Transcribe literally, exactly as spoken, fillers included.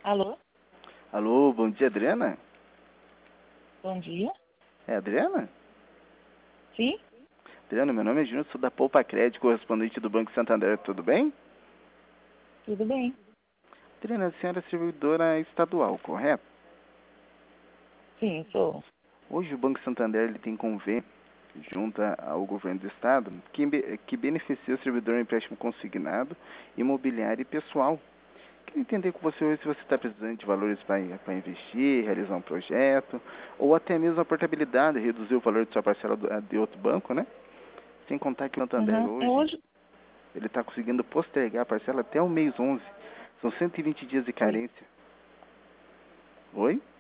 Alô? Alô, bom dia, Adriana? Bom dia. É Adriana? Sim? Adriana, meu nome é Júnior, sou da Poupa Crédito, correspondente do Banco Santander, tudo bem? Tudo bem? Adriana, a senhora é servidora estadual, correto? Sim, sou. Hoje o Banco Santander ele tem convênio junto ao governo do estado que, be- que beneficia o servidor em empréstimo consignado, imobiliário e pessoal. Queria entender com você hoje se você está precisando de valores para investir, realizar um projeto, ou até mesmo a portabilidade, reduzir o valor de sua parcela do- de outro banco, né? Sem contar que o Santander Uhum. É hoje, hoje? ele está conseguindo postergar a parcela até o mês onze. São cento e vinte dias de Oi. carência. Oi?